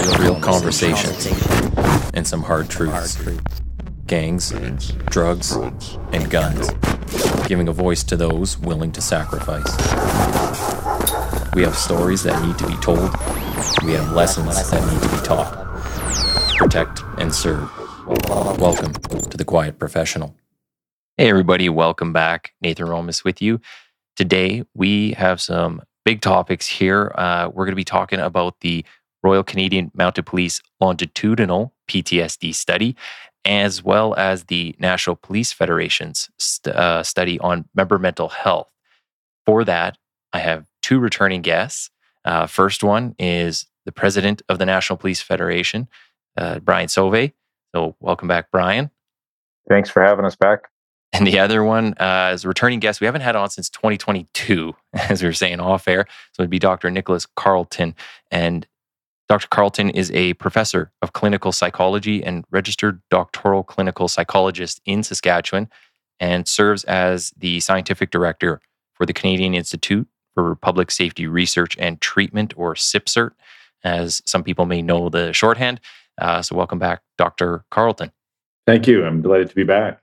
real conversations, and some hard truths. Gangs, drugs, and guns. Giving a voice to those willing to sacrifice. We have stories that need to be told. We have lessons that need to be taught. Protect and serve. Welcome to The Quiet Professional. Hey everybody, welcome back. Nathan Romas with you. Today we have some big topics here. We're going to be talking about the Royal Canadian Mounted Police longitudinal PTSD study, as well as the National Police Federation's study on member mental health. For that, I have two returning guests. First one is the president of the National Police Federation, Brian Sauvé. So welcome back, Brian. Thanks for having us back. And the other one is a returning guest we haven't had on since 2022, as we were saying off air. So it'd be Dr. Nicholas Carleton. And Dr. Carleton is a professor of clinical psychology and registered doctoral clinical psychologist in Saskatchewan, and serves as the scientific director for the Canadian Institute for Public Safety Research and Treatment, or CIPSRT, as some people may know the shorthand. So welcome back, Dr. Carleton. Thank you. I'm delighted to be back.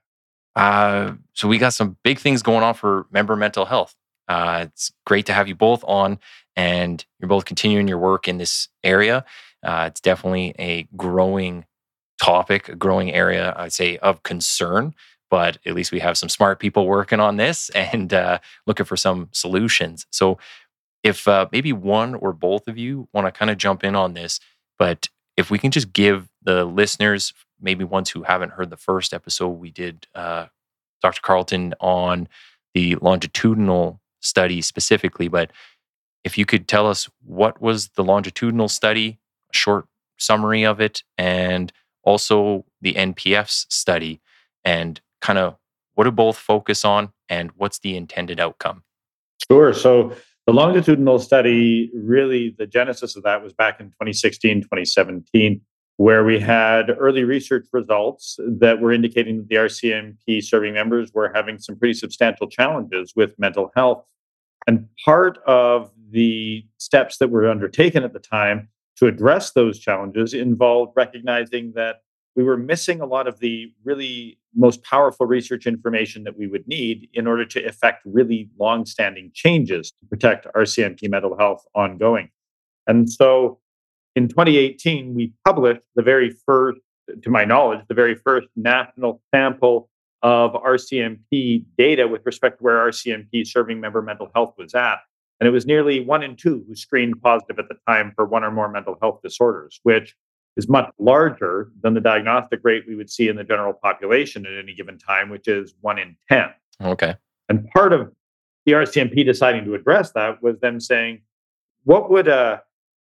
So we got some big things going on for member mental health. It's great to have you both on, and you're both continuing your work in this area. It's definitely a growing topic, a growing area, I'd say, of concern, but at least we have some smart people working on this and looking for some solutions. So if maybe one or both of you want to kind of jump in on this, but if we can just give the listeners, maybe ones who haven't heard the first episode we did, Dr. Carleton, on the longitudinal study specifically, but if you could tell us what was the longitudinal study, a short summary of it, and also the NPF's study, and kind of what do both focus on and what's the intended outcome? Sure. So the longitudinal study, really the genesis of that was back in 2016, 2017, where we had early research results that were indicating that the RCMP serving members were having some pretty substantial challenges with mental health. And part of the steps that were undertaken at the time to address those challenges involved recognizing that we were missing a lot of the really most powerful research information that we would need in order to effect really long-standing changes to protect RCMP mental health ongoing. And so in 2018, we published the very first, to my knowledge, the very first national sample of RCMP data with respect to where RCMP serving member mental health was at. And it was nearly 1 in 2 who screened positive at the time for one or more mental health disorders, which is much larger than the diagnostic rate we would see in the general population at any given time, which is 1 in 10. Okay. And part of the RCMP deciding to address that was them saying, what would a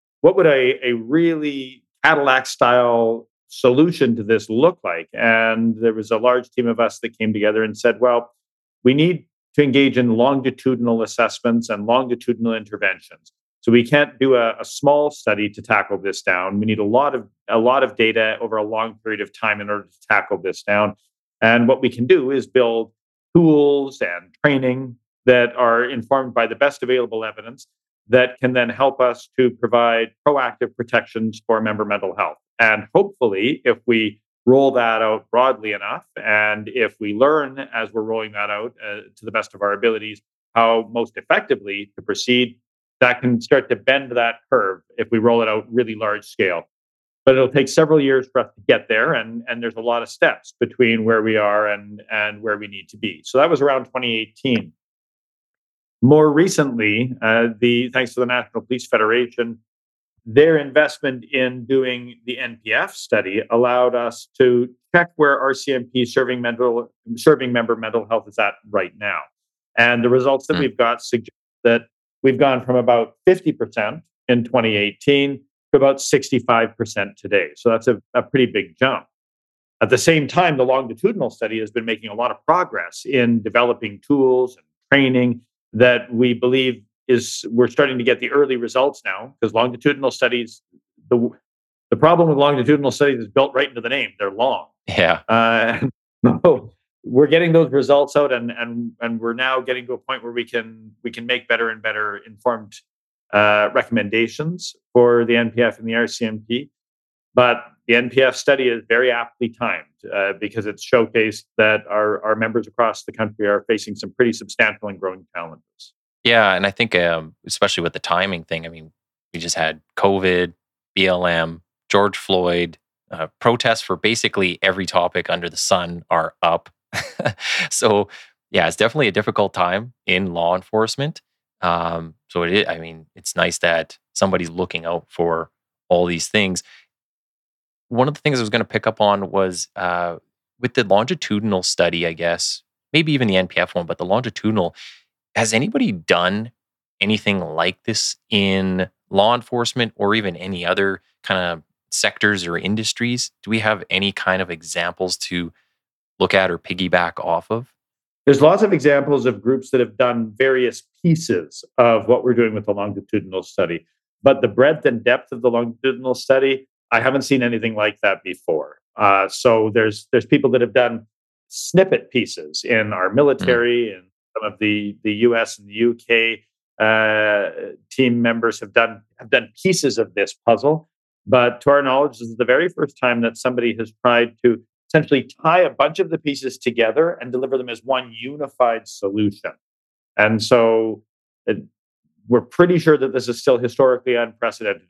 really Cadillac-style solution to this look like? And there was a large team of us that came together and said, well, we need to engage in longitudinal assessments and longitudinal interventions. So we can't do a small study to tackle this down. We need a lot of data over a long period of time in order to tackle this down. And what we can do is build tools and training that are informed by the best available evidence that can then help us to provide proactive protections for member mental health. And hopefully, if we roll that out broadly enough, and if we learn as we're rolling that out to the best of our abilities, how most effectively to proceed, that can start to bend that curve if we roll it out really large scale. But it'll take several years for us to get there, and there's a lot of steps between where we are and where we need to be. So that was around 2018. More recently, thanks to the National Police Federation, their investment in doing the NPF study allowed us to check where RCMP serving member mental health is at right now. And the results that we've got suggest that we've gone from about 50% in 2018 to about 65% today. So that's a pretty big jump. At the same time, the longitudinal study has been making a lot of progress in developing tools and training that we believe we're starting to get the early results now, because longitudinal studies, the problem with longitudinal studies is built right into the name. They're long. Yeah. So we're getting those results out, and we're now getting to a point where we can make better and better informed recommendations for the NPF and the RCMP. But the NPF study is very aptly timed because it's showcased that our members across the country are facing some pretty substantial and growing challenges. Yeah, and I think especially with the timing thing. I mean, we just had COVID, BLM, George Floyd, protests for basically every topic under the sun are up. So yeah, it's definitely a difficult time in law enforcement. So it is, I mean, it's nice that somebody's looking out for all these things. One of the things I was going to pick up on was with the longitudinal study, I guess, maybe even the NPF one, but the longitudinal, has anybody done anything like this in law enforcement or even any other kind of sectors or industries? Do we have any kind of examples to look at or piggyback off of? There's lots of examples of groups that have done various pieces of what we're doing with the longitudinal study. But the breadth and depth of the longitudinal study, I haven't seen anything like that before. So there's people that have done snippet pieces in our Mm, military and some of the US and the UK team members have done pieces of this puzzle. But to our knowledge, this is the very first time that somebody has tried to essentially tie a bunch of the pieces together and deliver them as one unified solution. And so we're pretty sure that this is still historically unprecedented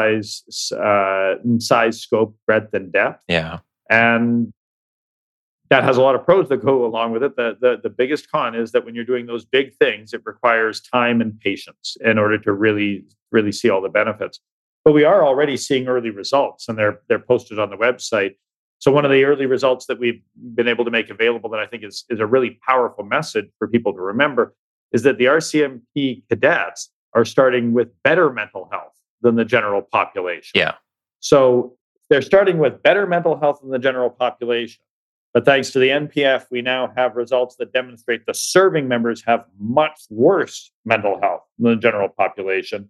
in size, scope, breadth, and depth. yeah. And that has a lot of pros that go along with it. The biggest con is that when you're doing those big things, it requires time and patience in order to really see all the benefits. But we are already seeing early results, and they're posted on the website. So one of the early results that we've been able to make available that I think is a really powerful message for people to remember is that the RCMP cadets are starting with better mental health than the general population. Yeah. So they're starting with better mental health than the general population. But thanks to the NPF, we now have results that demonstrate the serving members have much worse mental health than the general population.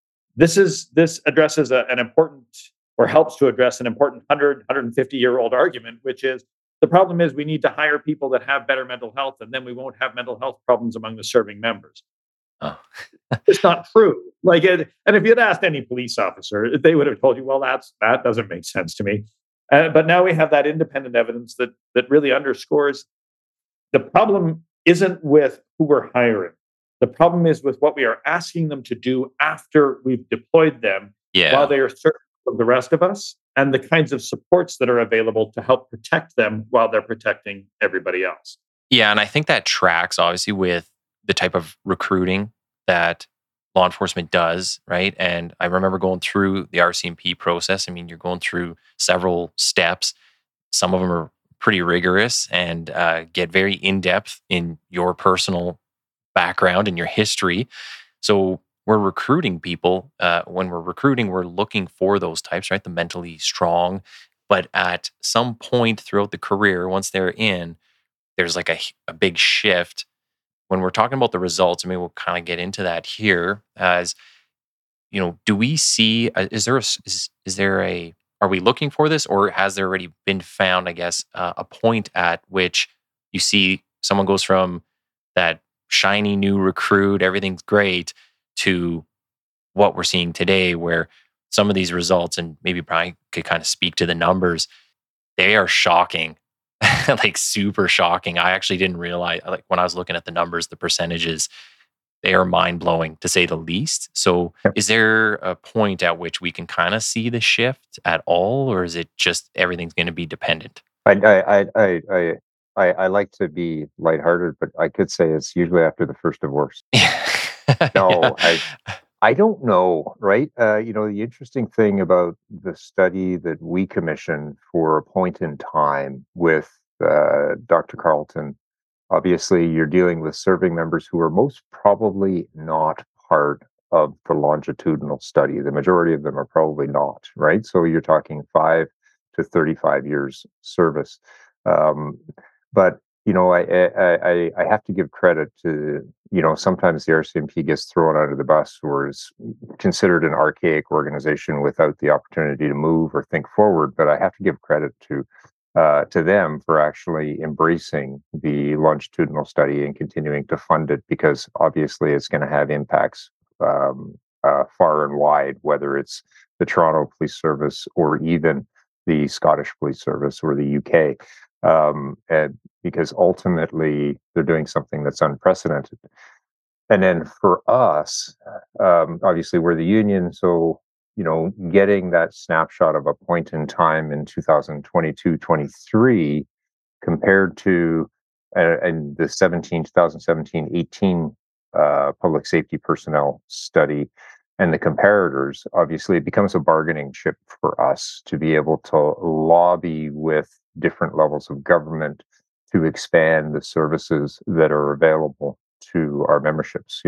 This addresses an important or helps to address an important 150-year-old argument, which is the problem is we need to hire people that have better mental health, and then we won't have mental health problems among the serving members. Oh, It's not true. And if you'd asked any police officer, they would have told you, "Well, that doesn't make sense to me." But now we have that independent evidence that really underscores the problem isn't with who we're hiring. The problem is with what we are asking them to do after we've deployed them, while yeah. they are serving from the rest of us, and the kinds of supports that are available to help protect them while they're protecting everybody else. Yeah. And I think that tracks obviously with the type of recruiting that law enforcement does, right? And I remember going through the RCMP process. I mean, you're going through several steps. Some of them are pretty rigorous and get very in depth in your personal background and your history. So we're recruiting people. When we're recruiting, we're looking for those types, right? The mentally strong. But at some point throughout the career, once they're in, there's like a big shift. When we're talking about the results, I mean, we'll kind of get into that here. As do we see? Is there a? Are we looking for this, or has there already been found? I guess a point at which you see someone goes from that shiny new recruit, everything's great, to what we're seeing today, where some of these results, and maybe Brian could kind of speak to the numbers, they are shocking, like super shocking. I actually didn't realize, like when I was looking at the numbers, the percentages, they are mind blowing to say the least. So, is there a point at which we can kind of see the shift at all, or is it just everything's going to be dependent? I like to be lighthearted, but I could say it's usually after the first divorce. Yeah. No, I don't know, right? The interesting thing about the study that we commissioned for a point in time with Dr. Carlton, obviously you're dealing with serving members who are most probably not part of the longitudinal study. The majority of them are probably not, right? So you're talking 5 to 35 years service. Um, but I have to give credit to, sometimes the RCMP gets thrown under the bus or is considered an archaic organization without the opportunity to move or think forward. But I have to give credit to them for actually embracing the longitudinal study and continuing to fund it, because obviously it's going to have impacts far and wide, whether it's the Toronto Police Service or even the Scottish Police Service or the UK, and because ultimately they're doing something that's unprecedented. And then for us, obviously we're the union, so getting that snapshot of a point in time in 2022-23 compared to and the 2017-18 public safety personnel study and the comparators, obviously it becomes a bargaining chip for us to be able to lobby with different levels of government to expand the services that are available to our memberships.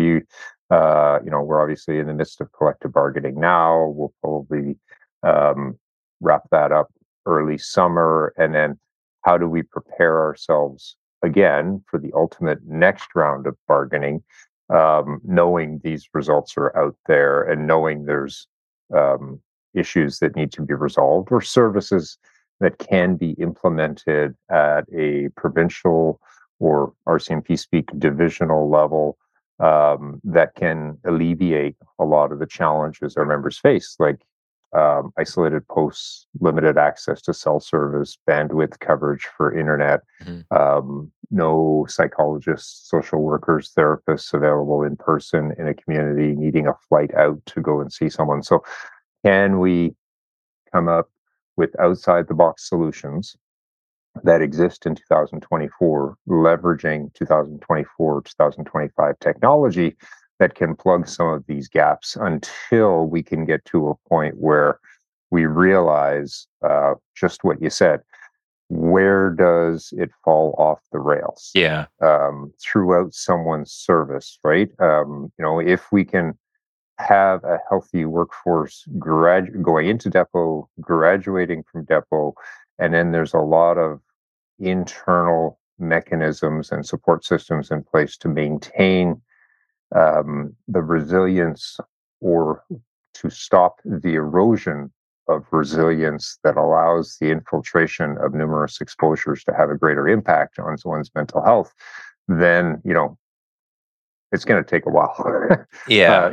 We're obviously in the midst of collective bargaining now. We'll probably wrap that up early summer, and then how do we prepare ourselves again for the ultimate next round of bargaining, knowing these results are out there and knowing there's issues that need to be resolved or services that can be implemented at a provincial or RCMP speak divisional level, that can alleviate a lot of the challenges our members face, like isolated posts, limited access to cell service, bandwidth coverage for internet, no psychologists, social workers, therapists available in person in a community, needing a flight out to go and see someone. So can we come up with outside the box solutions that exist in 2024, leveraging 2024, 2025 technology that can plug some of these gaps until we can get to a point where we realize just what you said. Where does it fall off the rails? Yeah. Throughout someone's service, right? If we can have a healthy workforce going into depot, graduating from depot, and then there's a lot of internal mechanisms and support systems in place to maintain the resilience or to stop the erosion of resilience that allows the infiltration of numerous exposures to have a greater impact on someone's mental health, then it's going to take a while. Yeah.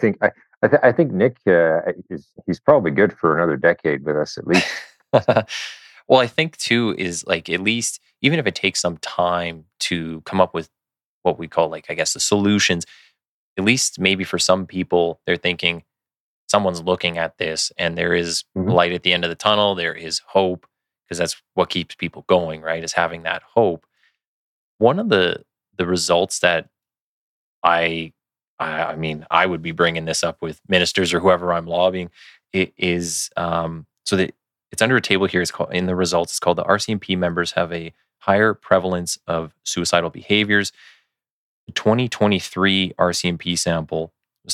I think Nick he's probably good for another decade with us at least. Well, I think too is like, at least even if it takes some time to come up with what we call, like, I guess, the solutions, at least maybe for some people, they're thinking someone's looking at this and there is light at the end of the tunnel. There is hope, because that's what keeps people going, right? Is having that hope. One of the results that I mean, I would be bringing this up with ministers or whoever I'm lobbying. It is so that it's under a table here. It's called, in the results, it's called, the RCMP members have a higher prevalence of suicidal behaviors. The 2023 RCMP sample was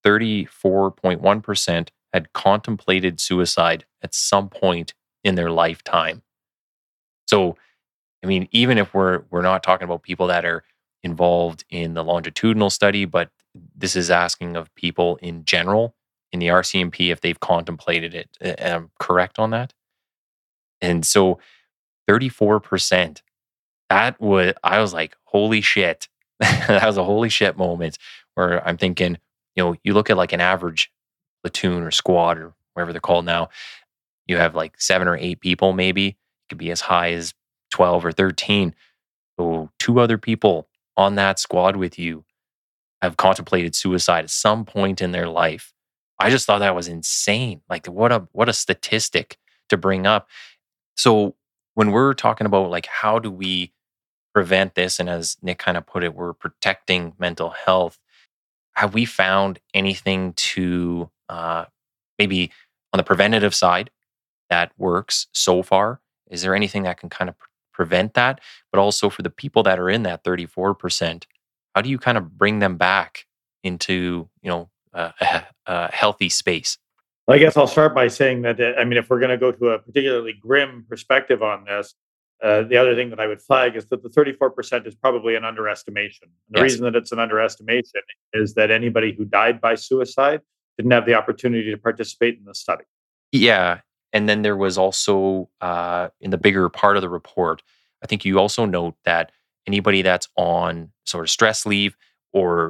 34.1% had contemplated suicide at some point in their lifetime. So, I mean, even if we're not talking about people that are involved in the longitudinal study, but this is asking of people in general in the RCMP if they've contemplated it. Am I correct on that? And so 34%, I was like, holy shit. That was a holy shit moment where I'm thinking, you look at like an average platoon or squad or whatever they're called now, you have like 7 or 8 people, maybe. It could be as high as 12 or 13. So 2 other people on that squad with you have contemplated suicide at some point in their life. I just thought that was insane. Like, what a statistic to bring up. So when we're talking about like, how do we prevent this, and as Nick kind of put it, we're protecting mental health, have we found anything to maybe on the preventative side that works so far? Is there anything that can kind of prevent that? But also for the people that are in that 34%, how do you kind of bring them back into a healthy space? Well, I guess I'll start by saying that, if we're going to go to a particularly grim perspective on this, the other thing that I would flag is that the 34% is probably an underestimation. And the reason that it's an underestimation is that anybody who died by suicide didn't have the opportunity to participate in the study. Yeah. And then there was also, in the bigger part of the report, I think you also note that anybody that's on sort of stress leave or,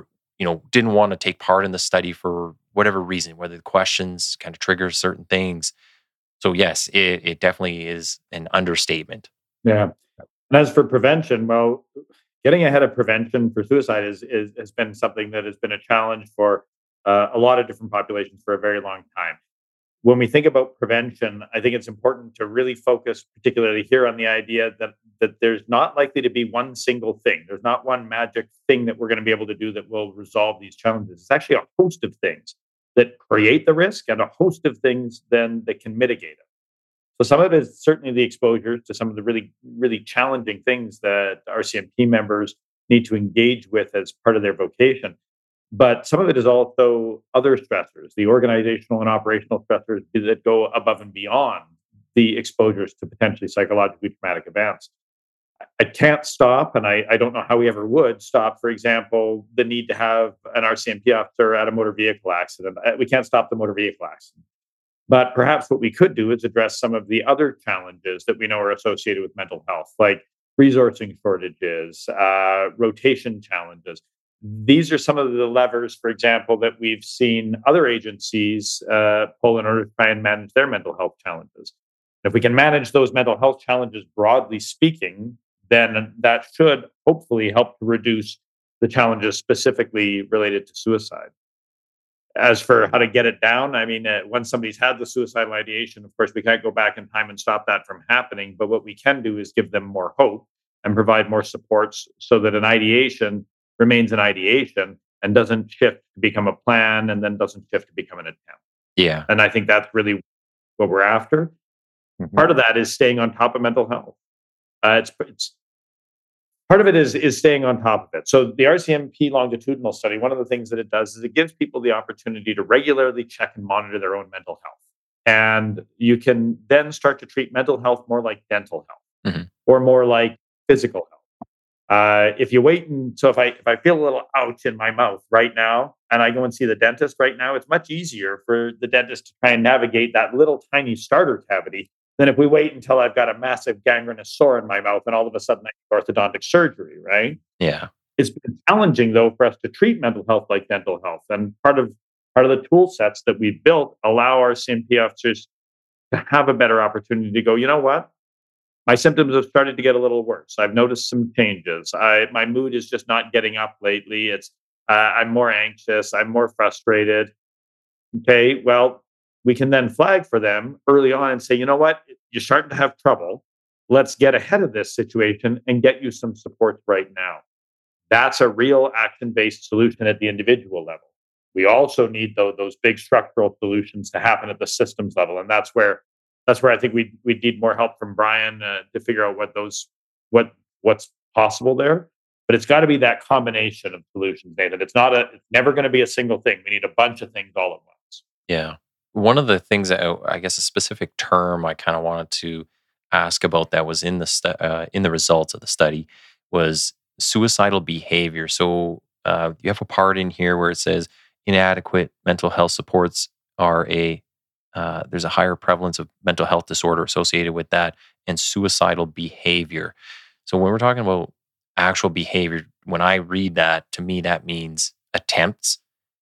didn't want to take part in the study for whatever reason, whether the questions kind of trigger certain things. So yes, it definitely is an understatement. Yeah. And as for prevention, well, getting ahead of prevention for suicide has been something that has been a challenge for a lot of different populations for a very long time. When we think about prevention, I think it's important to really focus, particularly here, on the idea that there's not likely to be one single thing. There's not one magic thing that we're going to be able to do that will resolve these challenges. It's actually a host of things that create the risk and a host of things then that can mitigate it. So some of it is certainly the exposure to some of the really, really challenging things that RCMP members need to engage with as part of their vocation. But some of it is also other stressors, the organizational and operational stressors that go above and beyond the exposures to potentially psychologically traumatic events. I can't stop, and I don't know how we ever would stop, for example, the need to have an RCMP officer at a motor vehicle accident. We can't stop the motor vehicle accident. But perhaps what we could do is address some of the other challenges that we know are associated with mental health, like resourcing shortages, rotation challenges. These are some of the levers, for example, that we've seen other agencies pull in order to try and manage their mental health challenges. If we can manage those mental health challenges, broadly speaking, then that should hopefully help to reduce the challenges specifically related to suicide. As for how to get it down, I mean, once somebody's had the suicidal ideation, of course, we can't go back in time and stop that from happening. But what we can do is give them more hope and provide more supports so that an ideation remains an ideation and doesn't shift to become a plan and then doesn't shift to become an attempt. Yeah. And I think that's really what we're after. Mhm. Part of that is staying on top of mental health. It's part of it is staying on top of it. So the RCMP longitudinal study, one of the things that it does is it gives people the opportunity to regularly check and monitor their own mental health. And you can then start to treat mental health more like dental health or more like physical health. If you wait and so if I feel a little ouch in my mouth right now and I go and see the dentist right now, it's much easier for the dentist to try and navigate that little tiny starter cavity than if we wait until I've got a massive gangrenous sore in my mouth and all of a sudden I need orthodontic surgery, right? Yeah. It's been challenging though for us to treat mental health like dental health. And part of the tool sets that we've built allow our CMP officers to have a better opportunity to go, you know what? My symptoms have started to get a little worse. I've noticed some changes. My mood is just not getting up lately. I'm more anxious. I'm more frustrated. Okay, well, we can then flag for them early on and say, you know what, you're starting to have trouble. Let's get ahead of this situation and get you some support right now. That's a real action-based solution at the individual level. We also need those big structural solutions to happen at the systems level, and that's where I think we need more help from Brian to figure out what's possible there. But it's got to be that combination of solutions, Nathan. It's never going to be a single thing. We need a bunch of things all at once. Yeah. One of the things that I guess a specific term I kind of wanted to ask about that was in the results of the study was suicidal behavior. So you have a part in here where it says inadequate mental health supports are there's a higher prevalence of mental health disorder associated with that and suicidal behavior. So when we're talking about actual behavior, when I read that, to me that means attempts,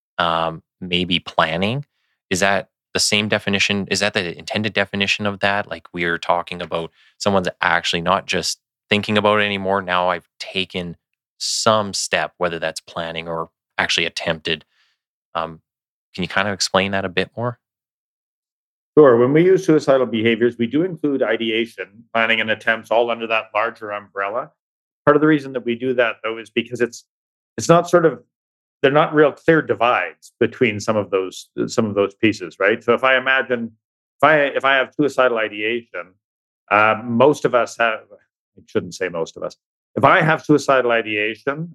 maybe planning. Is that the same definition? Is that the intended definition of that? Like we're talking about someone's actually not just thinking about it anymore. Now I've taken some step, whether that's planning or actually attempted. Can you kind of explain that a bit more? Sure. When we use suicidal behaviors, we do include ideation, planning, and attempts all under that larger umbrella. Part of the reason that we do that, though, is because it's not they're not real clear divides between some of those pieces, right? So if I imagine if I have suicidal ideation, most of us have. I shouldn't say most of us. If I have suicidal ideation,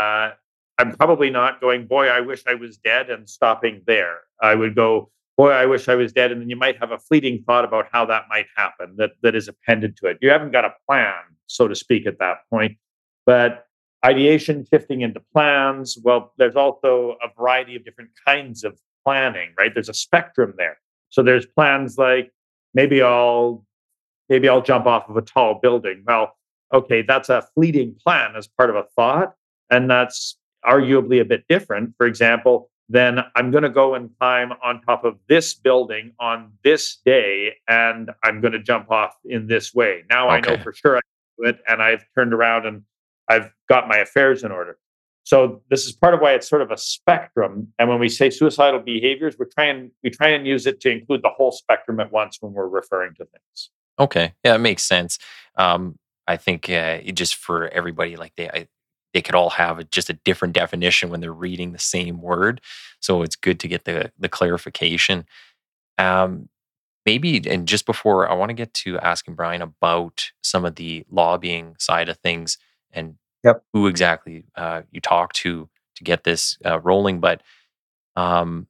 I'm probably not going, boy, I wish I was dead, and stopping there. I would go, boy, I wish I was dead. And then you might have a fleeting thought about how that might happen that is appended to it. You haven't got a plan, so to speak, at that point. But ideation shifting into plans, well, there's also a variety of different kinds of planning, right? There's a spectrum there. So there's plans like maybe I'll jump off of a tall building. Well, okay, that's a fleeting plan as part of a thought. And that's arguably a bit different. For example, then I'm going to go and climb on top of this building on this day, and I'm going to jump off in this way. Now I know Okay. for sure I can do it, and I've turned around and I've got my affairs in order. So this is part of why it's sort of a spectrum. And when we say suicidal behaviors, we try and use it to include the whole spectrum at once when we're referring to things. Okay. Yeah, it makes sense. I think just for everybody, like they could all have just a different definition when they're reading the same word. So it's good to get the clarification. Um, Maybe, and just before I want to get to asking Brian about some of the lobbying side of things and Yep. who exactly you talk to get this rolling. But um,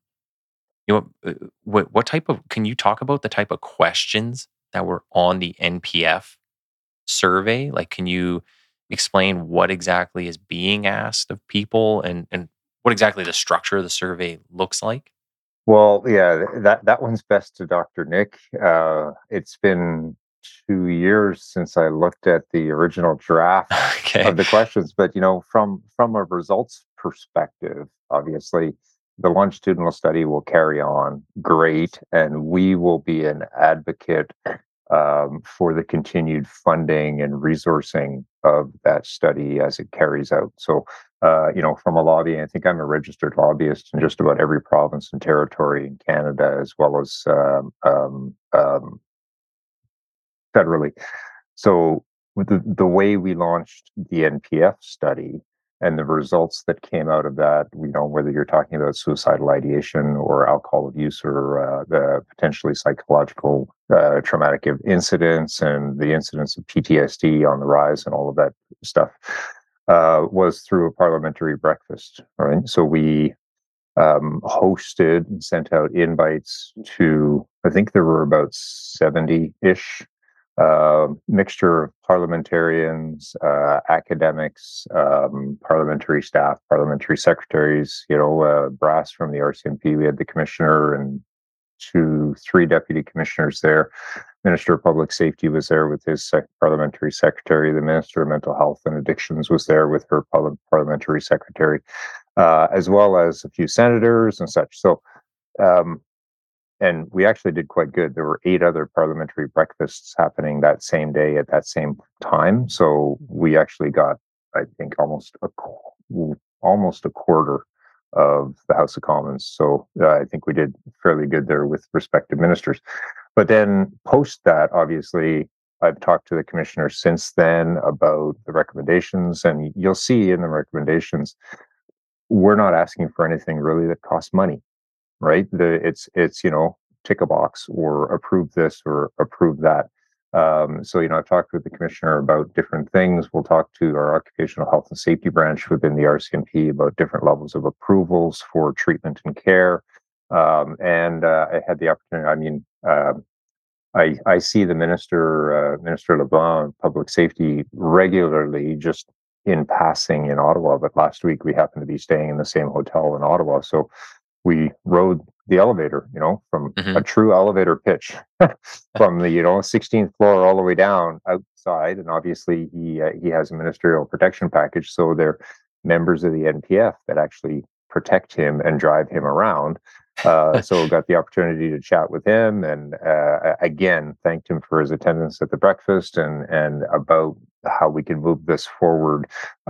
what type of, can you talk about the type of questions that were on the NPF survey? Like, can you explain what exactly is being asked of people and what exactly the structure of the survey looks like? Well, yeah, that one's best to Dr. Nick. It's been 2 years since I looked at the original draft Okay. of the questions, but from a results perspective, obviously, the longitudinal study will carry on great, and we will be an advocate for the continued funding and resourcing of that study as it carries out. So, from a lobbying, I think I'm a registered lobbyist in just about every province and territory in Canada, as well as federally. So, with the way we launched the NPF study and the results that came out of that, whether you're talking about suicidal ideation or alcohol abuse or the potentially psychological traumatic incidents and the incidents of PTSD on the rise and all of that stuff, was through a parliamentary breakfast. Right. So we hosted and sent out invites to, I think there were about 70-ish, mixture of parliamentarians, academics, parliamentary staff, parliamentary secretaries, Brass from the RCMP. We had the commissioner and three deputy commissioners there. Minister of Public Safety was there with his parliamentary secretary. The Minister of Mental Health and Addictions was there with her parliamentary secretary, as well as a few senators and such. So, and we actually did quite good. There were 8 other parliamentary breakfasts happening that same day at that same time. So we actually got, I think, almost a quarter of the House of Commons. So I think we did fairly good there with respective ministers. But then post that, obviously, I've talked to the commissioner since then about the recommendations, and you'll see in the recommendations, we're not asking for anything really that costs money, right? It's tick a box or approve this or approve that. So I've talked with the commissioner about different things. We'll talk to our occupational health and safety branch within the RCMP about different levels of approvals for treatment and care. And I had the opportunity. I mean, I see the Minister LeBlanc, of Public Safety, regularly, just in passing in Ottawa. But last week we happened to be staying in the same hotel in Ottawa, so we rode the elevator, from Hmm. a true elevator pitch, from the 16th floor all the way down outside. And obviously he has a ministerial protection package, so they're members of the NPF that actually protect him and drive him around. So got the opportunity to chat with him, and again thanked him for his attendance at the breakfast and about how we can move this forward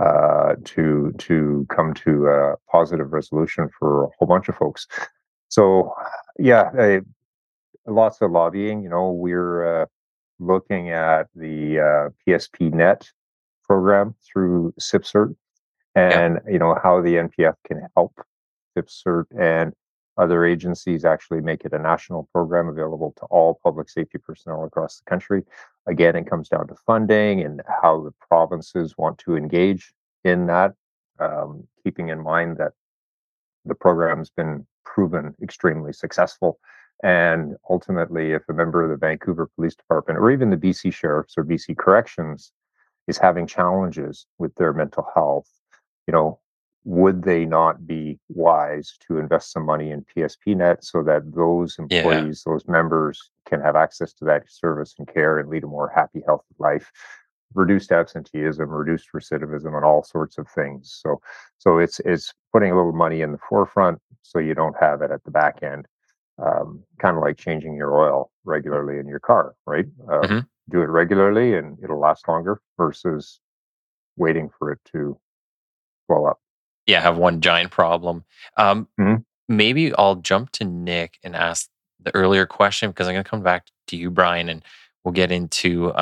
to come to a positive resolution for a whole bunch of folks. So yeah, lots of lobbying. We're looking at the PSP Net program through CIPSRT, Yeah. and how the NPF can help CIPSRT and other agencies actually make it a national program available to all public safety personnel across the country. Again, it comes down to funding and how the provinces want to engage in that, keeping in mind that the program's been proven extremely successful. And ultimately, if a member of the Vancouver Police Department or even the BC Sheriffs or BC Corrections is having challenges with their mental health, you know, would they not be wise to invest some money in PSPNet so that those Yeah. employees, those members can have access to that service and care and lead a more happy, healthy life? reduced absenteeism, reduced recidivism, and all sorts of things. So it's putting a little money in the forefront so you don't have it at the back end. Kind of like changing your oil regularly in your car, right? Hmm. Do it regularly and it'll last longer versus waiting for it to blow up. Yeah, have one giant problem. Um, Mhm. Maybe I'll jump to Nick and ask the earlier question because I'm going to come back to you, Brian, and we'll get into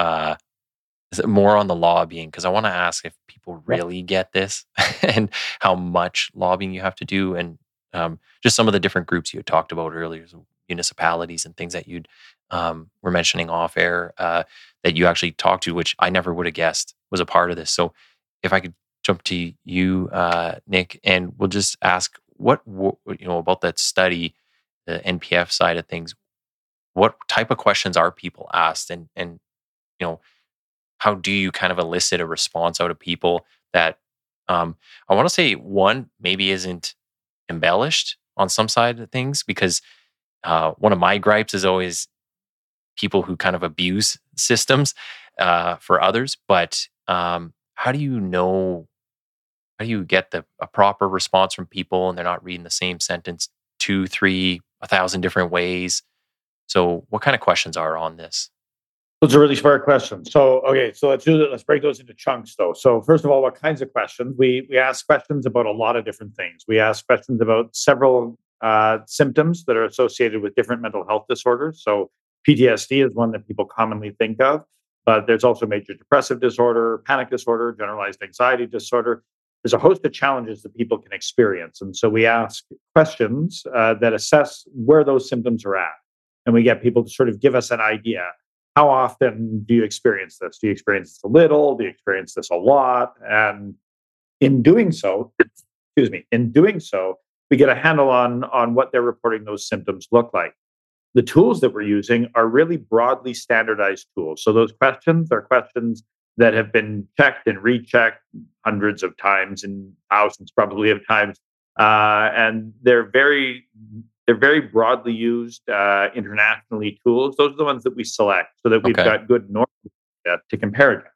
is it more on the lobbying because I want to ask if people Yep. really get this and how much lobbying you have to do, and just some of the different groups you had talked about earlier, so municipalities and things that you'd were mentioning off air that you actually talked to, which I never would have guessed was a part of this. So if I could jump to you, Nick, and we'll just ask about that study, the NPF side of things. What type of questions are people asked, and you know how do you kind of elicit a response out of people that I want to say one maybe isn't embellished on some side of things because one of my gripes is always people who kind of abuse systems for others. But how do you know? How do you get a proper response from people and they're not reading the same sentence two, three, 1,000 different ways? So, what kind of questions are on this? Those are really smart questions. So, okay, so let's do that. Let's break those into chunks, though. So, first of all, what kinds of questions? We ask questions about a lot of different things. We ask questions about several symptoms that are associated with different mental health disorders. So, PTSD is one that people commonly think of, but there's also major depressive disorder, panic disorder, generalized anxiety disorder. There's a host of challenges that people can experience, and so we ask questions that assess where those symptoms are at, and we get people to sort of give us an idea. How often do you experience this? Do you experience this a little? Do you experience this a lot? And in doing so, excuse me, in doing so, we get a handle on what they're reporting those symptoms look like. The tools that we're using are really broadly standardized tools. So those questions are questions that have been checked and rechecked hundreds of times and thousands probably of times. And they're very broadly used internationally tools. Those are the ones that we select so that we've Okay. got good normal data to compare against.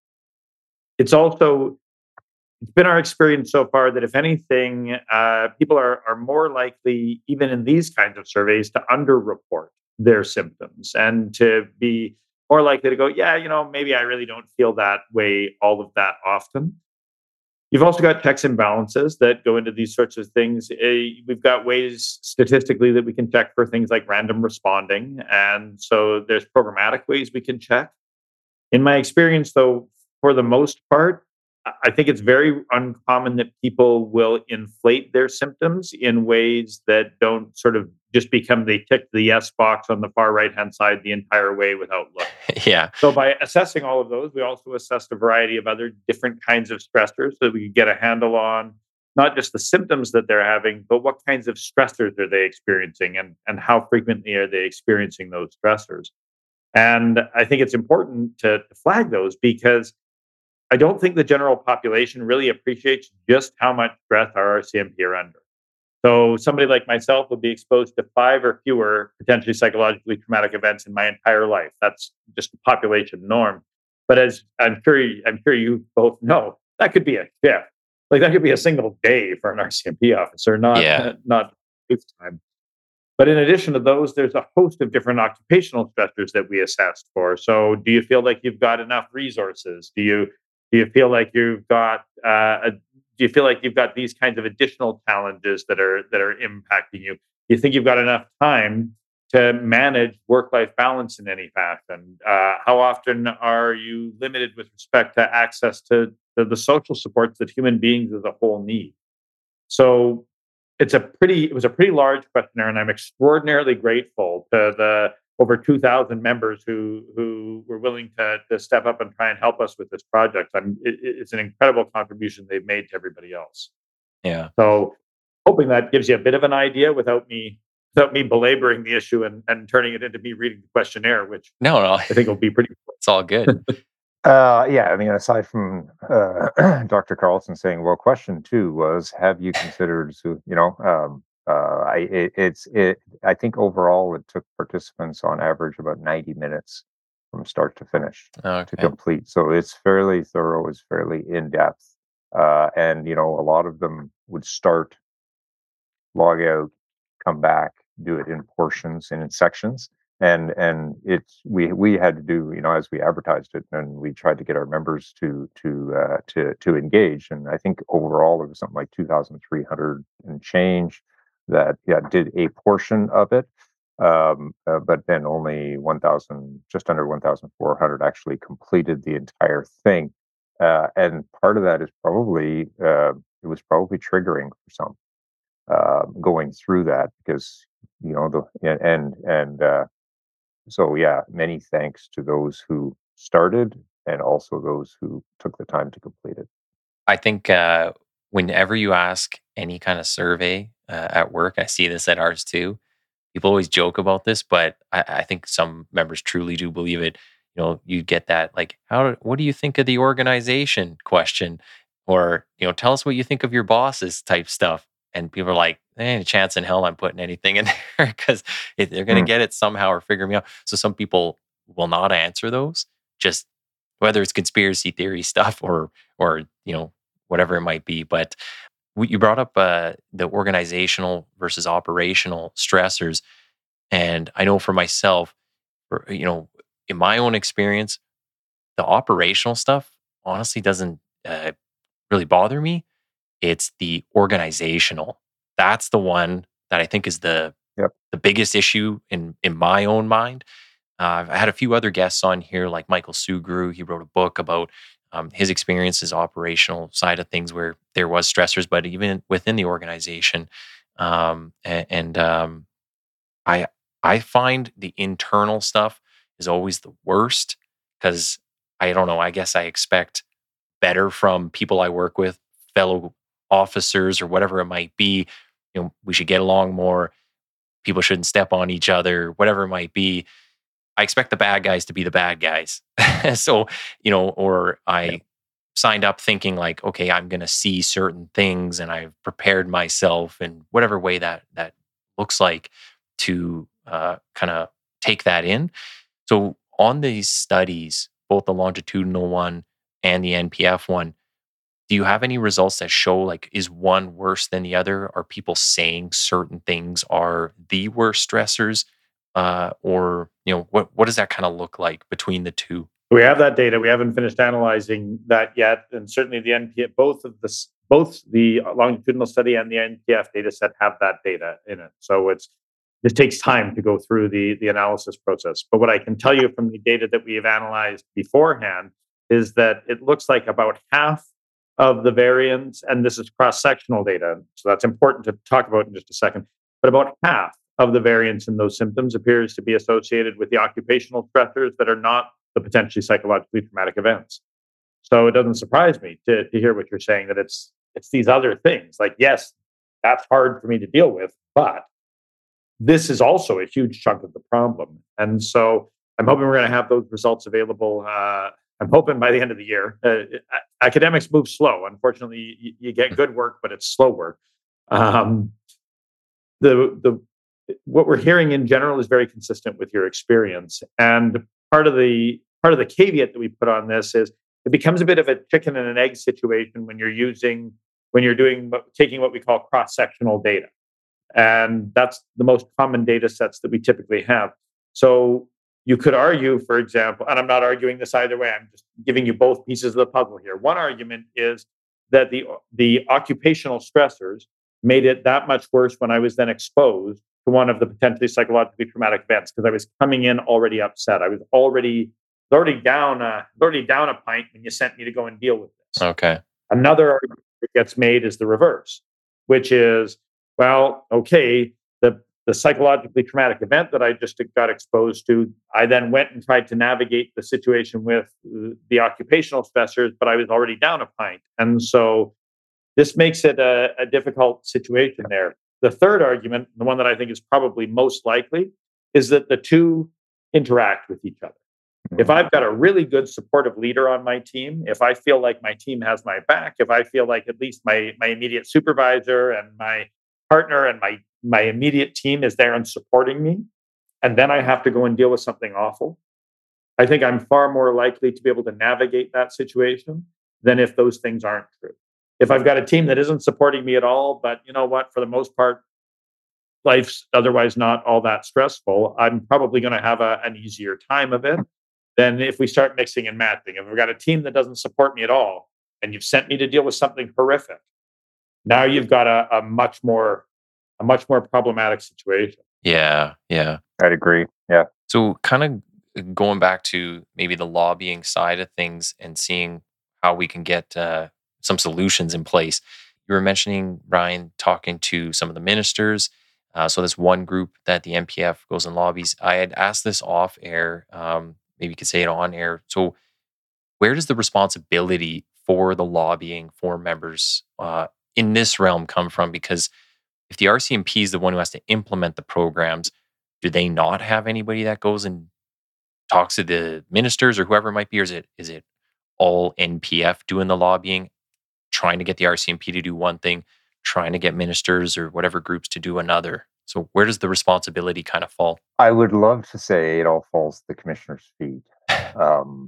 It's also it's been our experience so far that if anything, people are more likely, even in these kinds of surveys, to underreport their symptoms and to be more likely to go, yeah, maybe I really don't feel that way all of that often. You've also got checks and balances that go into these sorts of things. We've got ways statistically that we can check for things like random responding. And so there's programmatic ways we can check. In my experience, though, for the most part, I think it's very uncommon that people will inflate their symptoms in ways that don't sort of just become they tick the yes box on the far right hand side the entire way without looking. Yeah. So by assessing all of those, we also assessed a variety of other different kinds of stressors so that we could get a handle on not just the symptoms that they're having, but what kinds of stressors are they experiencing and how frequently are they experiencing those stressors. And I think it's important to flag those because I don't think the general population really appreciates just how much stress our RCMP are under. So somebody like myself will be exposed to 5 or fewer potentially psychologically traumatic events in my entire life. That's just a population norm. But as I'm sure you both know, that could be a shift. Like that could be a single day for an RCMP officer, not Yeah. not lifetime. But in addition to those, there's a host of different occupational stressors that we assessed for. So, do you feel like you've got enough resources? Do you feel like you've got do you feel like you've got these kinds of additional challenges that are impacting you? Do you think you've got enough time to manage work-life balance in any fashion? How often are you limited with respect to access to the social supports that human beings as a whole need? So it was a pretty large questionnaire, and I'm extraordinarily grateful to the over 2,000 members who were willing to step up and try and help us with this project. It's an incredible contribution they've made to everybody else. Yeah. So, hoping that gives you a bit of an idea without me belaboring the issue and turning it into me reading the questionnaire, which No, no, I think will be pretty. it's all good. Yeah, I mean, aside from Dr. Carlson saying, well, question two was, have you considered, I think overall it took participants on average about 90 minutes from start to finish to Okay. complete. So it's fairly thorough, it's fairly in depth, and a lot of them would start, log out, come back, do it in portions and in sections. And it's we had to do, as we advertised it, and we tried to get our members to engage. And I think overall it was something like 2,300 and change that, yeah, did a portion of it. But then only 1,000, just under 1,400 actually completed the entire thing. And part of that is probably, it was probably triggering for some, going through that, because so yeah, many thanks to those who started and also those who took the time to complete it. I think whenever you ask any kind of survey at work, I see this at ours too. People always joke about this, but I think some members truly do believe it. You get that, like, what do you think of the organization question, or tell us what you think of your bosses type stuff. And people are like, a chance in hell I'm putting anything in there, because they're going to Mm, get it somehow or figure me out. So some people will not answer those, just whether it's conspiracy theory stuff or whatever it might be. But you brought up the organizational versus operational stressors, and I know for myself, in my own experience, the operational stuff honestly doesn't really bother me. It's the organizational. That's the one that I think is yep. the biggest issue in my own mind. I've had a few other guests on here, like Michael Sugrue. He wrote a book about his experiences, operational side of things, where there was stressors, but even within the organization. And I I find the internal stuff is always the worst, because I don't know. I guess I expect better from people I work with, fellow officers or whatever it might be. We should get along more. People shouldn't step on each other, whatever it might be. I expect the bad guys to be the bad guys. So, or Yeah. I signed up thinking like, okay, I'm going to see certain things and I've prepared myself in whatever way that looks like to kind of take that in. So, on these studies, both the longitudinal one and the NPF one, do you have any results that show, like, is one worse than the other? Are people saying certain things are the worst stressors? Or, what does that kind of look like between the two? We have that data. We haven't finished analyzing that yet, and certainly the NPF, both the longitudinal study and the NPF data set have that data in it. So it takes time to go through the analysis process. But what I can tell you from the data that we have analyzed beforehand is that it looks like about half of the variants, and this is cross-sectional data, so that's important to talk about in just a second, but about half of the variance in those symptoms appears to be associated with the occupational stressors that are not the potentially psychologically traumatic events. So it doesn't surprise me to hear what you're saying, that it's these other things. Like, yes, that's hard for me to deal with, but this is also a huge chunk of the problem. And so I'm hoping we're going to have those results available. I'm hoping by the end of the year. Academics move slow. Unfortunately, you get good work, but it's slow work. Um, the what we're hearing in general is very consistent with your experience. And part of the caveat that we put on this is it becomes a bit of a chicken and an egg situation when you're doing taking what we call cross-sectional data. And that's the most common data sets that we typically have. So you could argue, for example, and I'm not arguing this either way, I'm just giving you both pieces of the puzzle here. One argument is that the occupational stressors made it that much worse when I was then exposed to one of the potentially psychologically traumatic events, because I was coming in already upset. I was already down a pint when you sent me to go and deal with this. Okay. Another argument that gets made is the reverse, which is, well, okay, the psychologically traumatic event that I just got exposed to, I then went and tried to navigate the situation with the occupational stressors, but I was already down a pint. And so this makes it a difficult situation there. The third argument, the one that I think is probably most likely, is that the two interact with each other. If Mm, I've got a really good supportive leader on my team, if I feel like my team has my back, if I feel like at least my immediate supervisor and my partner and my immediate team is there and supporting me, and then I have to go and deal with something awful, I think I'm far more likely to be able to navigate that situation than if those things aren't true. If I've got a team that isn't supporting me at all, but you know what, for the most part, life's otherwise not all that stressful, I'm probably going to have an easier time of it than if we start mixing and matching. If I've got a team that doesn't support me at all, and you've sent me to deal with something horrific, now you've got a much more problematic situation. Yeah, yeah. I'd agree. Yeah. So, kind of going back to maybe the lobbying side of things and seeing how we can get some solutions in place. You were mentioning, Ryan, talking to some of the ministers. So, there's one group that the MPF goes and lobbies. I had asked this off air. Maybe you could say it on air. So, where does the responsibility for the lobbying for members in this realm come from? Because if the RCMP is the one who has to implement the programs, do they not have anybody that goes and talks to the ministers or whoever it might be, or is it all NPF doing the lobbying, trying to get the RCMP to do one thing, trying to get ministers or whatever groups to do another? So where does the responsibility kind of fall? I would love to say it all falls at the commissioner's feet. Um,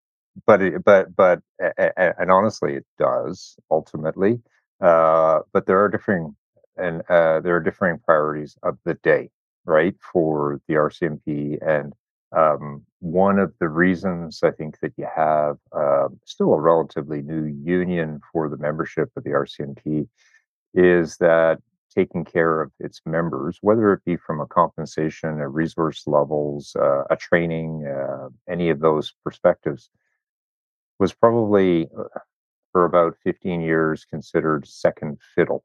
and honestly, it does ultimately. But there are differing priorities of the day, right, for the RCMP. And one of the reasons I think that you have still a relatively new union for the membership of the RCMP is that taking care of its members, whether it be from a compensation, a resource levels, a training, any of those perspectives, was probably for about 15 years considered second fiddle.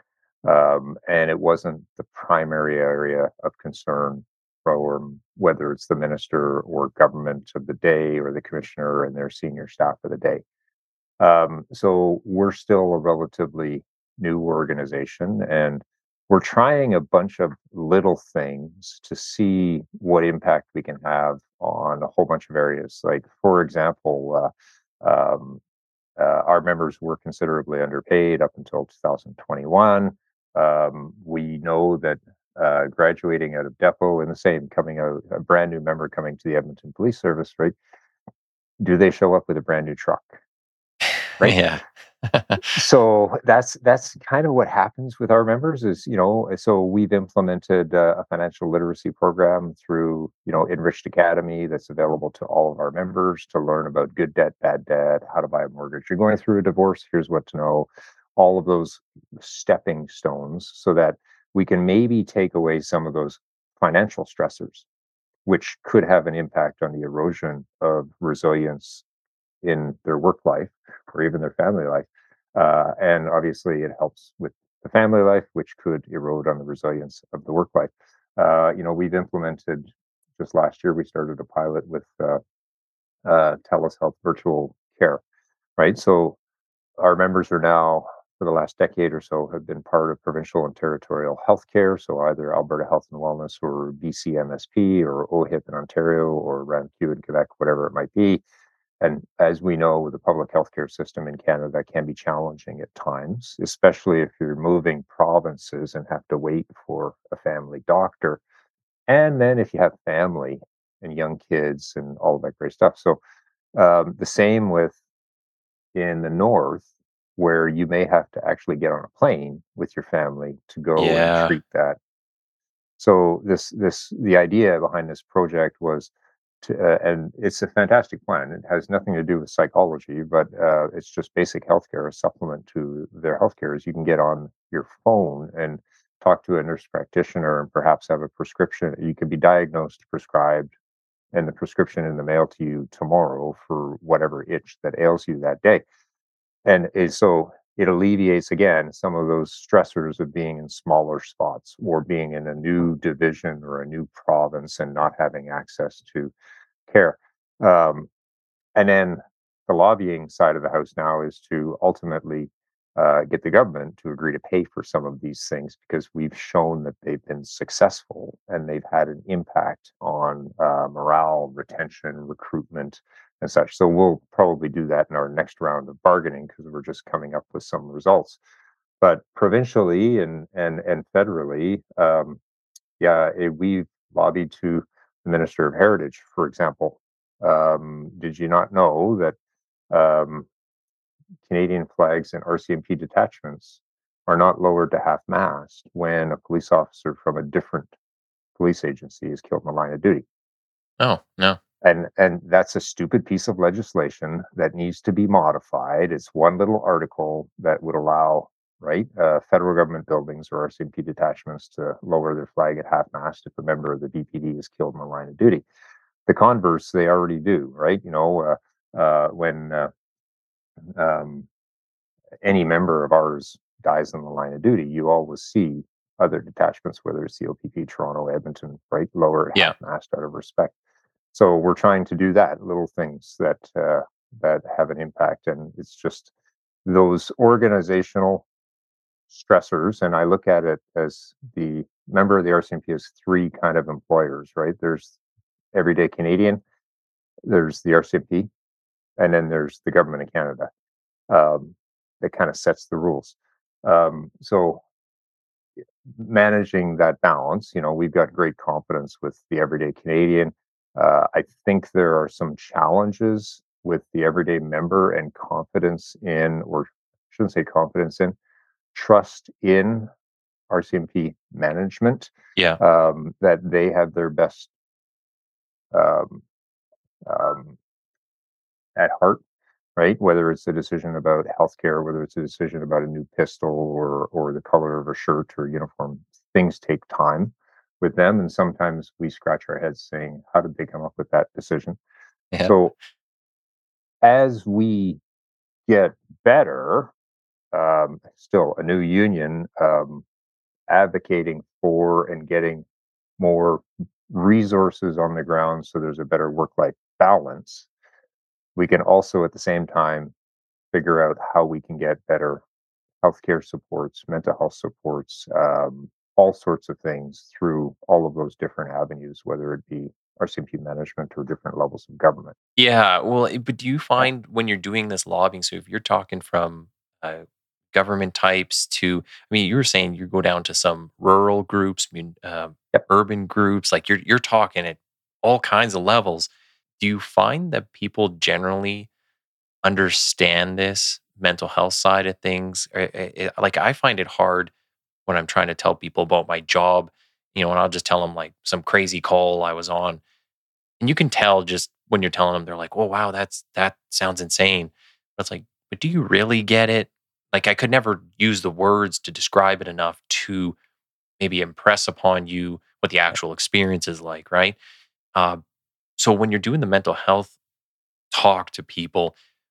And it wasn't the primary area of concern for whether it's the minister or government of the day or the commissioner and their senior staff of the day. So we're still a relatively new organization, and we're trying a bunch of little things to see what impact we can have on a whole bunch of areas. Like, for example, um, our members were considerably underpaid up until 2021. We know that graduating out of depot and the same coming out, a brand new member coming to the Edmonton Police Service, right? Do they show up with a brand new truck? Right. Yeah. So that's kind of what happens with our members is, so we've implemented a financial literacy program through, Enriched Academy that's available to all of our members to learn about good debt, bad debt, how to buy a mortgage. You're going through a divorce, here's what to know, all of those stepping stones so that we can maybe take away some of those financial stressors, which could have an impact on the erosion of resilience in their work life or even their family life. And obviously, it helps with the family life, which could erode on the resilience of the work life. We've implemented just last year, we started a pilot with TELUS Health Virtual Care, right? So our members are now, for the last decade or so, have been part of provincial and territorial healthcare. So either Alberta Health and Wellness or BCMSP or OHIP in Ontario or RAMQ in Quebec, whatever it might be. And as we know, the public healthcare system in Canada can be challenging at times, especially if you're moving provinces and have to wait for a family doctor. And then if you have family and young kids and all of that great stuff. So the same with in the north, where you may have to actually get on a plane with your family to go and Yeah. treat that. So the idea behind this project was and it's a fantastic plan. It has nothing to do with psychology, but it's just basic healthcare, a supplement to their healthcare. Is you can get on your phone and talk to a nurse practitioner and perhaps have a prescription. You can be diagnosed, prescribed, and the prescription in the mail to you tomorrow for whatever itch that ails you that day. So it alleviates again some of those stressors of being in smaller spots or being in a new division or a new province and not having access to care. Um, and then the lobbying side of the house now is to ultimately get the government to agree to pay for some of these things because we've shown that they've been successful and they've had an impact on morale, retention, recruitment, and such. So we'll probably do that in our next round of bargaining because we're just coming up with some results. But provincially and federally, we've lobbied to the Minister of Heritage, for example, Did you not know that um, Canadian flags and RCMP detachments are not lowered to half mast when a police officer from a different police agency is killed in the line of duty? Oh, no. And that's a stupid piece of legislation that needs to be modified. It's one little article that would allow, right, federal government buildings or RCMP detachments to lower their flag at half mast if a member of the DPD is killed in the line of duty. The converse, they already do, right? When um, any member of ours dies in the line of duty, you always see other detachments, whether it's the OPP, Toronto, Edmonton, right, lower at Yeah. half mast out of respect. So we're trying to do that, little things that have an impact, and it's just those organizational stressors. And I look at it as the member of the RCMP has three kind of employers, right? There's Everyday Canadian, there's the RCMP, and then there's the government of Canada that kind of sets the rules. So managing that balance, we've got great confidence with the Everyday Canadian. I think there are some challenges with the everyday member and confidence in, or shouldn't say confidence in, trust in RCMP management, Yeah. that they have their best um, um, at heart, right? Whether it's a decision about healthcare, whether it's a decision about a new pistol or the color of a shirt or uniform, things take time with them, and sometimes we scratch our heads saying, "How did they come up with that decision?" Yeah. So as we get better, still a new union advocating for and getting more resources on the ground so there's a better work-life balance. We can also at the same time figure out how we can get better healthcare supports, mental health supports, all sorts of things through all of those different avenues, whether it be RCMP management or different levels of government. Yeah. Well, but do you Yeah. find when you're doing this lobbying, so if you're talking from government types to, I mean, you were saying you go down to some rural groups, Yep. urban groups, like you're talking at all kinds of levels. Do you find that people generally understand this mental health side of things? Like I find it hard when I'm trying to tell people about my job, and I'll just tell them like some crazy call I was on, and you can tell just when you're telling them, they're like, "Oh, wow, that sounds insane." But it's like, but do you really get it? Like, I could never use the words to describe it enough to maybe impress upon you what the actual experience is like, right? Uh, so when you're doing the mental health talk to people,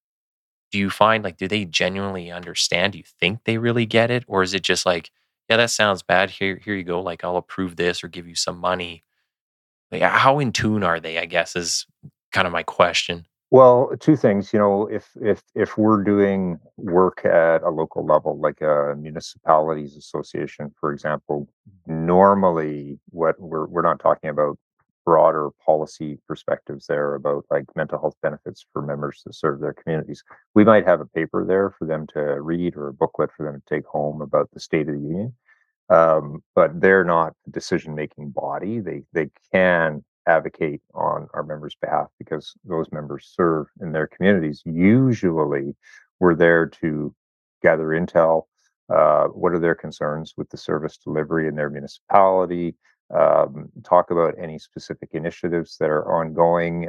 do you find like, do they genuinely understand? Do you think they really get it, or is it just like, yeah, that sounds bad. Here you go. Like, I'll approve this or give you some money. Like, how in tune are they? I guess is kind of my question. Well, two things, if we're doing work at a local level, like a municipalities association, for example, normally what we're not talking about broader policy perspectives there about like mental health benefits for members to serve their communities. We might have a paper there for them to read or a booklet for them to take home about the state of the union. But they're not a decision-making body. They can advocate on our members' behalf because those members serve in their communities. Usually, we're there to gather intel. What are their concerns with the service delivery in their municipality? Talk about any specific initiatives that are ongoing.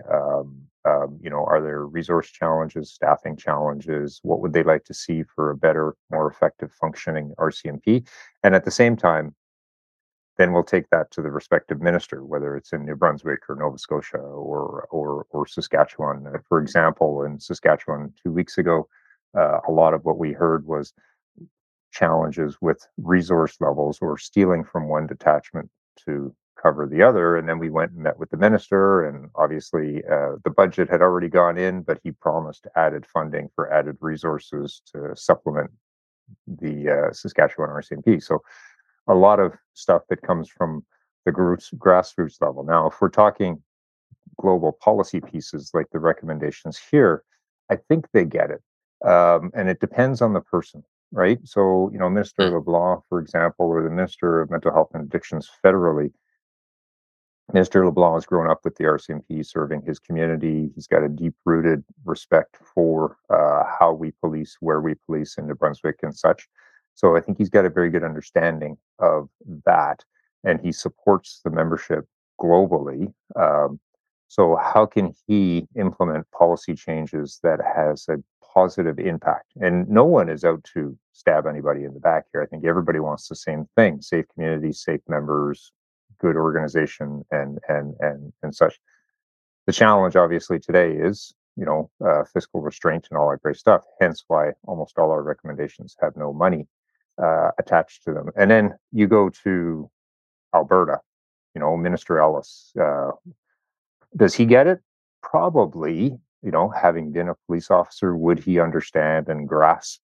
Are there resource challenges, staffing challenges? What would they like to see for a better, more effective functioning RCMP? And at the same time, then we'll take that to the respective minister, whether it's in New Brunswick or Nova Scotia or Saskatchewan. For example, in Saskatchewan 2 weeks ago, a lot of what we heard was challenges with resource levels or stealing from one detachment to cover the other. And then we went and met with the minister, and obviously the budget had already gone in, but he promised added funding for added resources to supplement the Saskatchewan RCMP. So a lot of stuff that comes from the grassroots level. Now, if we're talking global policy pieces like the recommendations here, I think they get it. And it depends on the person, right? So, Minister Hmm. LeBlanc, for example, or the Minister of Mental Health and Addictions federally, Minister LeBlanc has grown up with the RCMP, serving his community. He's got a deep-rooted respect for how we police, where we police in New Brunswick and such. So I think he's got a very good understanding of that, and he supports the membership globally. So how can he implement policy changes that has a positive impact? And no one is out to stab anybody in the back here. I think everybody wants the same thing: safe communities, safe members, good organization, and such. The challenge, obviously, today is fiscal restraint and all that great stuff. Hence, why almost all our recommendations have no money attached to them. And then you go to Alberta. Minister Ellis, does he get it? Probably. Having been a police officer, would he understand and grasp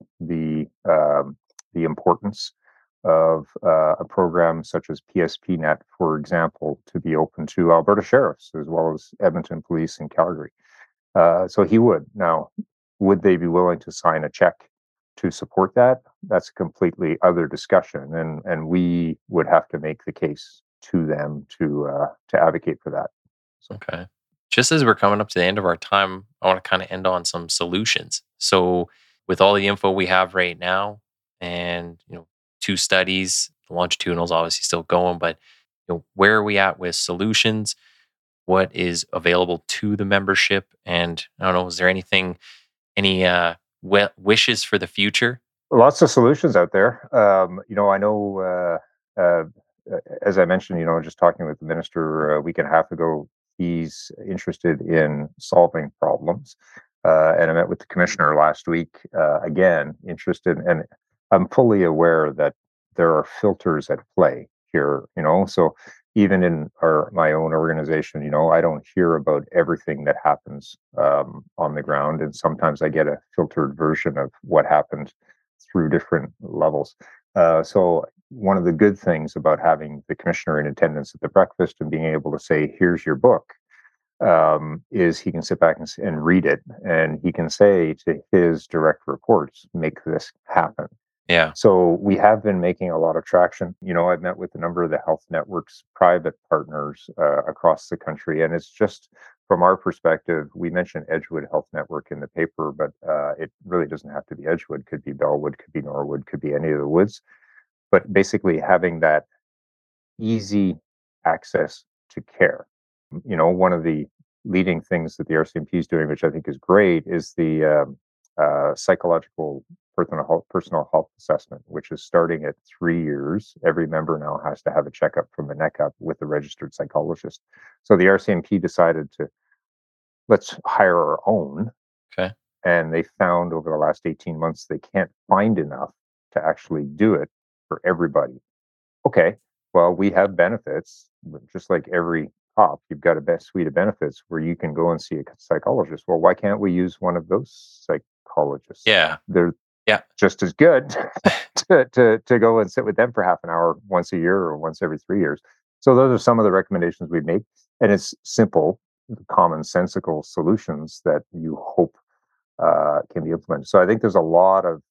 the importance of a program such as PSPNet, for example, to be open to Alberta sheriffs as well as Edmonton Police and Calgary? So he would. Now, would they be willing to sign a check to support that? That's a completely other discussion, and we would have to make the case to them to advocate for that. So. Okay. Just as we're coming up to the end of our time, I want to kind of end on some solutions. So, with all the info we have right now, and 2 studies, the longitudinal is obviously still going, but where are we at with solutions? What is available to the membership? And I don't know, is there any wishes for the future? Lots of solutions out there. I know, as I mentioned, just talking with the minister a week and a half ago, he's interested in solving problems. And I met with the commissioner last week, again, interested. And I'm fully aware that there are filters at play here, so even in my own organization, I don't hear about everything that happens on the ground. And sometimes I get a filtered version of what happened through different levels. So one of the good things about having the commissioner in attendance at the breakfast and being able to say, here's your book, is he can sit back and read it, and he can say to his direct reports, make this happen. Yeah. So we have been making a lot of traction. I've met with a number of the health networks, private partners across the country. And it's just from our perspective, we mentioned Edgewood Health Network in the paper, but it really doesn't have to be Edgewood. Could be Bellwood, could be Norwood, could be any of the woods. But basically having that easy access to care. One of the leading things that the RCMP is doing, which I think is great, is the psychological personal health assessment, which is starting at 3 years. Every member now has to have a checkup from the neck up with a registered psychologist. So the RCMP decided let's hire our own. Okay. And they found over the last 18 months, they can't find enough to actually do it for everybody. Okay, well, we have benefits, just like every cop, you've got a best suite of benefits where you can go and see a psychologist. Well, why can't we use one of those psychologists? Yeah. They're Yeah. just as good to go and sit with them for half an hour once a year or once every 3 years. So those are some of the recommendations we've made. And it's simple, commonsensical solutions that you hope can be implemented. So I think there's a lot of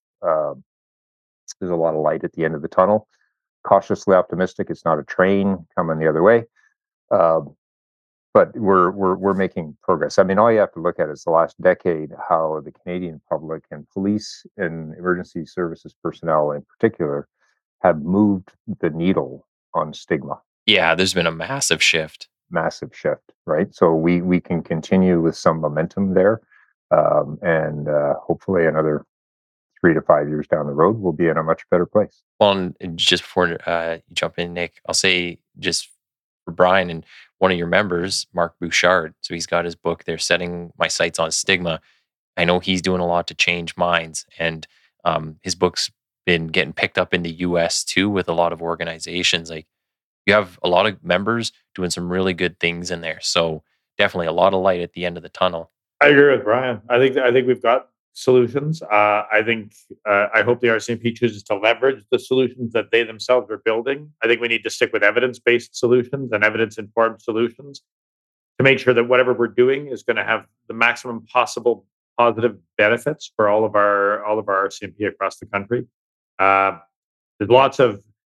light at the end of the tunnel. Cautiously optimistic. It's not a train coming the other way. But we're making progress. I mean, all you have to look at is the last decade, how the Canadian public and police and emergency services personnel in particular have moved the needle on stigma. Yeah, there's been a massive shift. Right? So we can continue with some momentum there, and hopefully another 3 to 5 years down the road, we'll be in a much better place. Well, and just before you jump in, Nick, I'll say just for Brian and one of your members, Mark Bouchard. So he's got his book there, Setting My Sights on Stigma. I know he's doing a lot to change minds, and his book's been getting picked up in the US too with a lot of organizations. Like, you have a lot of members doing some really good things in there. So definitely a lot of light at the end of the tunnel. I agree with Brian. I think we've got solutions. I hope the RCMP chooses to leverage the solutions that they themselves are building. I think we need to stick with evidence-based solutions and evidence-informed solutions to make sure that whatever we're doing is going to have the maximum possible positive benefits for all of our RCMP across the country. There's lots of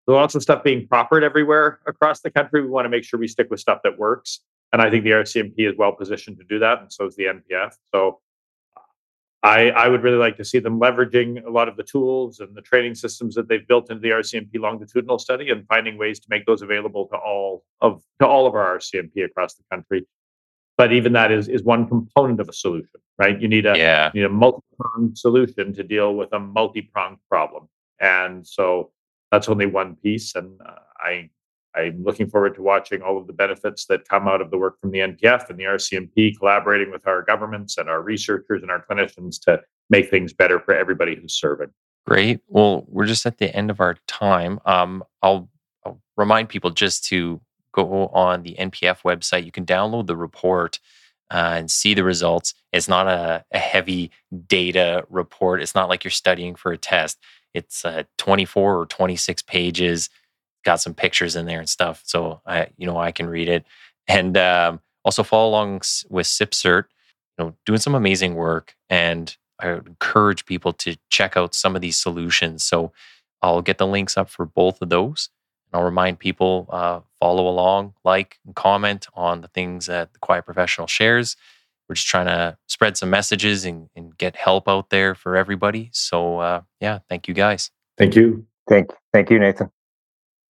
There's lots of stuff being proffered everywhere across the country. We want to make sure we stick with stuff that works. And I think the RCMP is well positioned to do that, and so is the NPF. So I would really like to see them leveraging a lot of the tools and the training systems that they've built into the RCMP longitudinal study and finding ways to make those available to all of our RCMP across the country. But even that is one component of a solution, right? Yeah. You need a multi-pronged solution to deal with a multi-pronged problem, and so that's only one piece. And I'm looking forward to watching all of the benefits that come out of the work from the NPF and the RCMP, collaborating with our governments and our researchers and our clinicians to make things better for everybody who's serving. Great. Well, we're just at the end of our time. I'll remind people just to go on the NPF website. You can download the report and see the results. It's not a heavy data report. It's not like you're studying for a test. It's 24 or 26 pages. Got some pictures in there and stuff, so I can read it. And also follow along with SIPCERT, doing some amazing work. And I would encourage people to check out some of these solutions. So I'll get the links up for both of those. And I'll remind people, follow along, like, and comment on the things that the Quiet Professional shares. We're just trying to spread some messages and get help out there for everybody. So yeah, thank you guys. Thank you. Thank you, Nathan.